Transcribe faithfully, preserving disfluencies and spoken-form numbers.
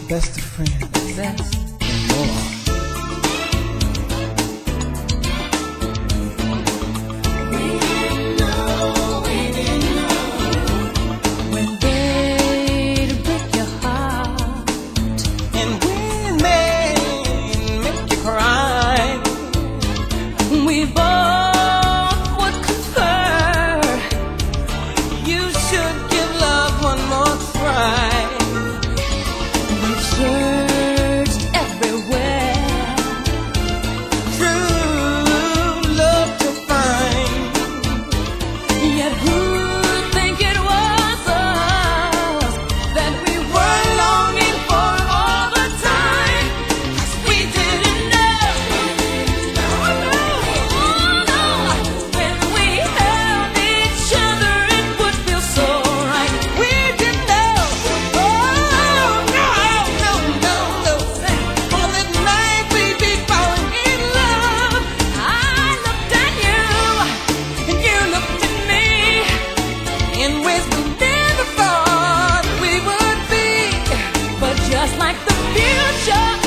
best of friends, best and more. We both would confer, you should give love one more try. We've searched everywhere, true love to find. Yet who'd think it was us that we were longing for all the time? We didn't know. When we held each other, it would feel so right. We didn't know. Oh, no, no, no, no. On that night we'd be falling in love. I looked at you, and you looked at me, in ways we never thought we would be. But just like the future